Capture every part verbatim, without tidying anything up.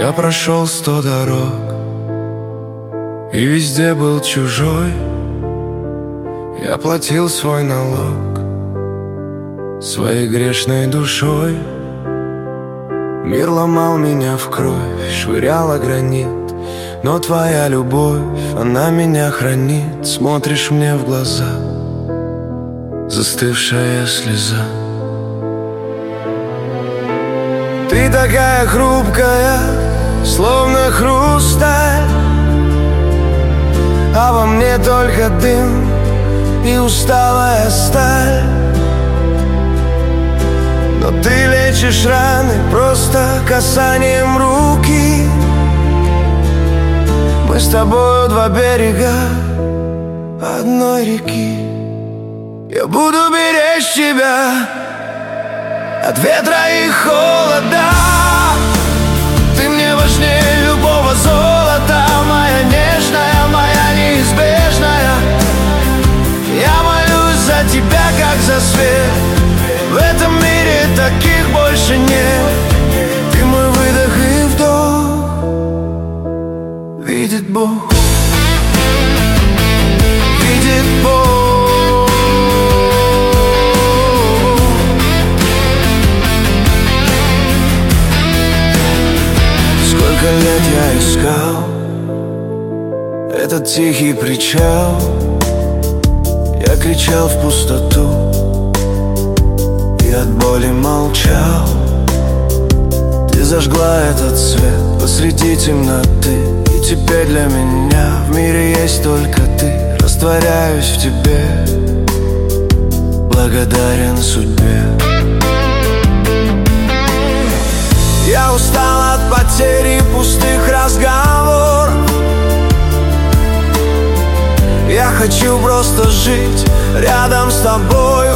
Я прошел сто дорог и везде был чужой. Я платил свой налог своей грешной душой. Мир ломал меня в кровь, швыряла гранит, но твоя любовь, она меня хранит. Смотришь мне в глаза, застывшая слеза. Ты такая хрупкая, словно хрусталь, а во мне только дым и усталая сталь. Но ты лечишь раны просто касанием руки. Мы с тобою два берега одной реки. Я буду беречь тебя от ветра и холода. Ты мне важнее любого золота, моя нежная, моя неизбежная. Я молюсь за тебя, как за свет. В этом мире таких больше нет. Ты мой выдох и вдох. Видит Бог, видит Бог. Сколько лет я искал этот тихий причал. Я кричал в пустоту и от боли молчал. Ты зажгла этот свет посреди темноты, и теперь для меня в мире есть только ты. Растворяюсь в тебе, благодарен судьбе. Я устал от потери пустых разговоров. Я хочу просто жить рядом с тобою,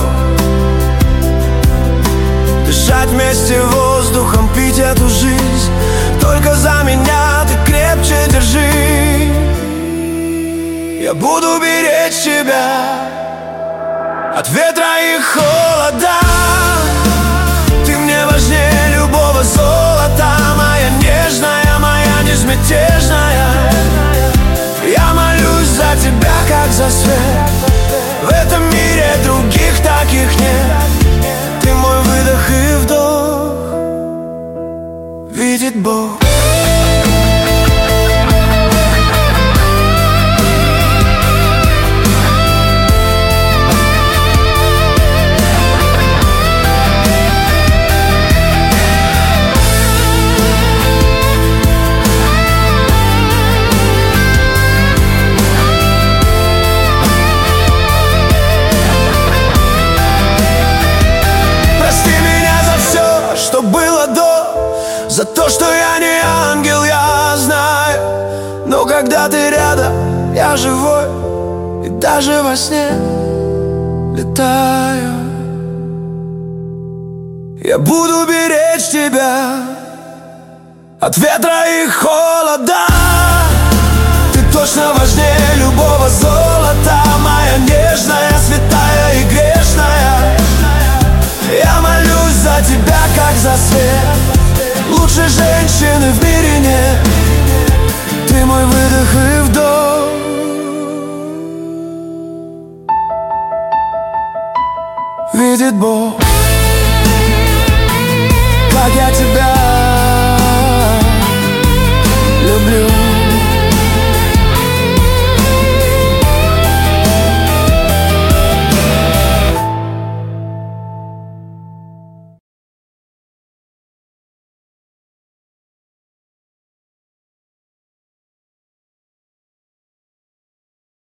дышать вместе воздухом, пить эту жизнь. Только за меня ты крепче держи. Я буду беречь тебя от ветра и холода. Ты мне важнее любого золота, моя нежная, моя безмятежная. Я молюсь за тебя, как за свет. В этом мире других таких нет. Ты мой выдох и вдох. Видит Бог. За то, что я не ангел, я знаю. Но когда ты рядом, я живой. И даже во сне летаю. Я буду беречь тебя от ветра и холода. Ты точно важнее любого золота, моя нежная, святая и грешная. Я молюсь за тебя, как за свет. Лучше женщины